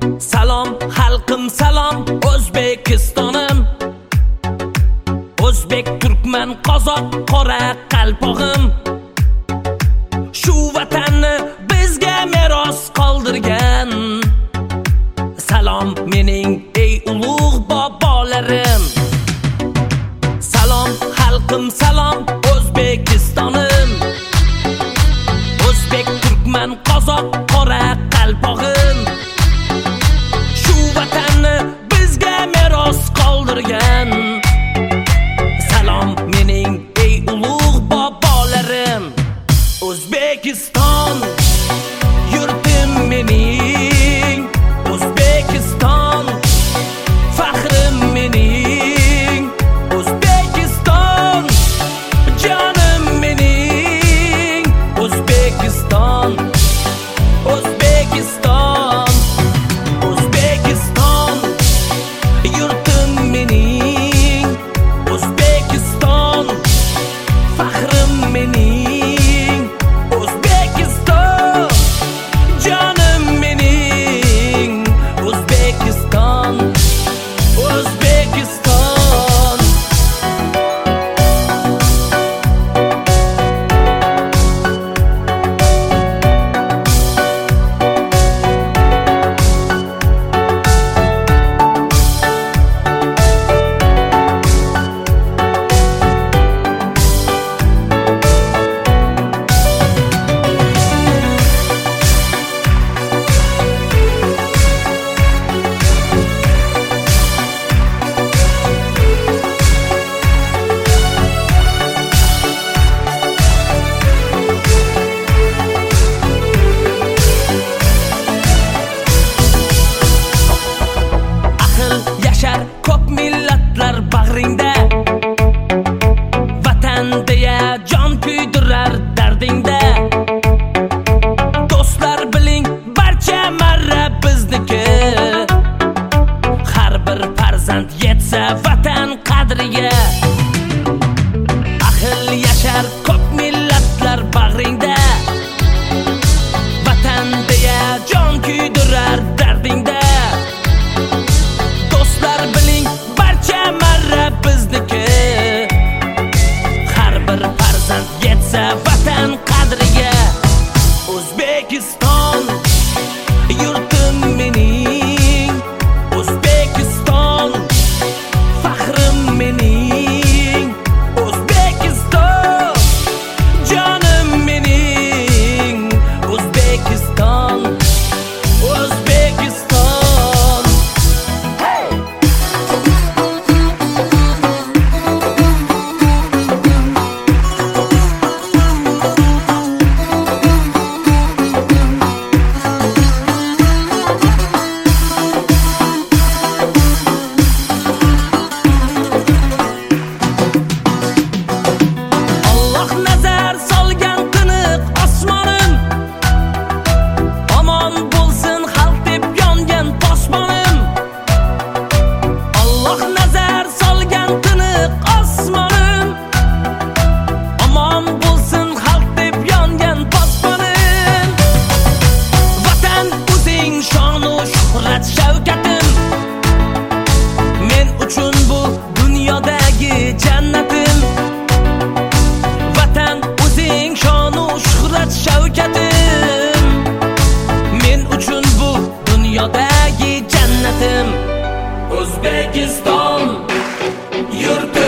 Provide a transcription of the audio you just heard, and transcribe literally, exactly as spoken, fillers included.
Salom xalqim salom O'zbekistonim, o'zbek, turkman, qozoq, qora qalpog'im. Shu vatanni bizga meros qoldirgan. Salom mening ey ulug' bobolarim. Salom xalqim salom O'zbekistonim, o'zbek, turkman, qozoq, qora qalpog'im. Shu vatanni bizga meros qoldirgan. Salom mening ey ulug' bobolarim. O'zbekiston yurtim mening, O'zbekiston faxrim mening, O'zbekiston jonim mening, O'zbekiston, O'zbekiston, O'zbekiston yurtim mening, O'zbekiston faxrim mening, O'zbekiston jonim mening, O'zbekiston, O'zbekiston. Yashar ko'p millatlar bag'ringda, vatan deya jon kuydirar dardingda. Do'stlar biling barcha marra bizniki, har bir farzand yetsa vatan qadriga. Ahil yashar ko'p millatlar bag'ringda, vatan deya jon kuydirar dardingda. Do'stlar biling barcha marra bizniki, har bir farzand yetsa vatan qadriga. O'zbekiston yurtim mening, O'zbekiston faxrim mening, O'zbekiston jonim mening, O'zbekiston, O'zbekiston. Alloh nazar solgan tiniq osmonim, omon bo'lsin xalq deb yongan posmonim. Alloh nazar solgan tiniq osmonim, omon bo'lsin xalq deb yongan posmonim. Vatan o'zing shonu shuhrat shavkatim, men uchun bu dunyodagi jannatim. Vatan o'zing shonu shuhrat shavkatim, men uchun bu dunyodagi jannatim. O'zbekiston yurtim